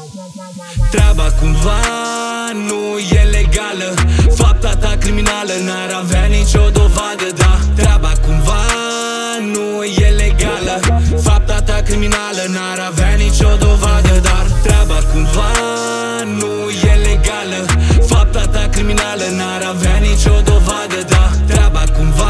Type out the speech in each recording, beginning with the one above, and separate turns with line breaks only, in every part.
Treaba cumva nu e legală, fapta ta criminală n-ar avea nicio dovadă, da. Treaba cumva nu e legală, fapta ta criminală n-ar avea nicio dovadă, dar treaba cumva nu e legală, fapta ta criminală n-ar avea nicio dovadă, da. Treaba cumva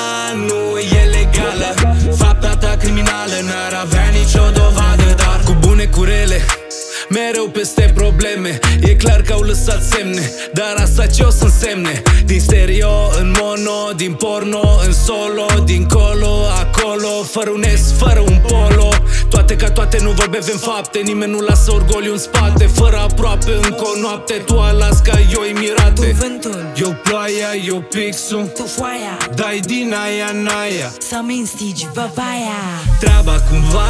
nu e legală, fapta ta criminală n-ar avea nicio dovadă, dar cu bune cu rele, mereu peste probleme. E clar că au lăsat semne, dar asta ce o să însemne? Din stereo în mono, din porno în solo, dincolo, acolo, fără un S, fără un polo. Toate ca toate, nu vorbim fapte, nimeni nu lasă orgoliu în spate. Fără aproape încă o noapte, tu Alaska, eu Emirate.
Tu vântul,
eu ploaia, eu pixul,
tu foaia,
dai din aia în aia,
să-mi instigi văpaia.
Treaba cumva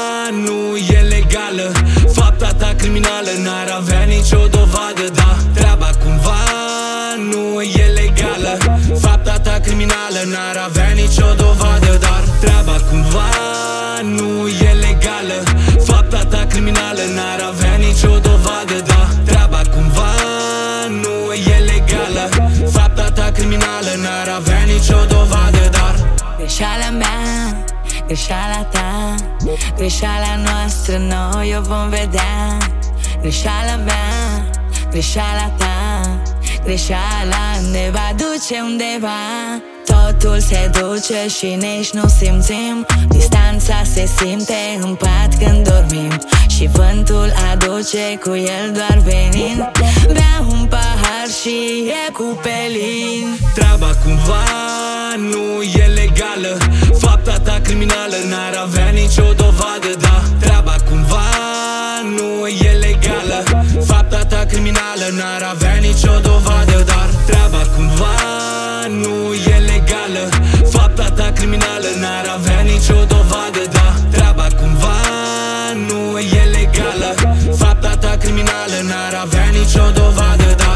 nu e legală, fapta ta criminală n-ar avea nicio dovadă, da. Treaba cumva nu e legală, fapta ta criminală n-ar avea nicio dovadă, dar treaba cumva nu e legală, fapta ta criminală n-ar avea nicio dovadă, da. Treaba cumva nu e legală, fapta ta criminală n-ar avea nicio dovadă, dar
Greșeala mea, greșeala ta, greșeala noastră, noi o vom vedea. Greșeala mea, greșeala ta, greșeala ne va duce undeva. Totul se duce și nici nu simțim, distanța se simte în pat când dormim, și vântul aduce cu el doar venin. Bea un pahar și e cu pelin.
Treaba cumva nu e legală, fapta ta criminală n-ar avea nicio dovadă, da. Treaba cumva nu e legală, fapta ta criminală n-ar avea nicio dovadă, dar treaba cumva nu e legală, fapta ta criminală n-ar avea nicio dovadă, da. Treaba cumva nu e legală, fapta ta criminală n-ar avea nicio dovadă, da.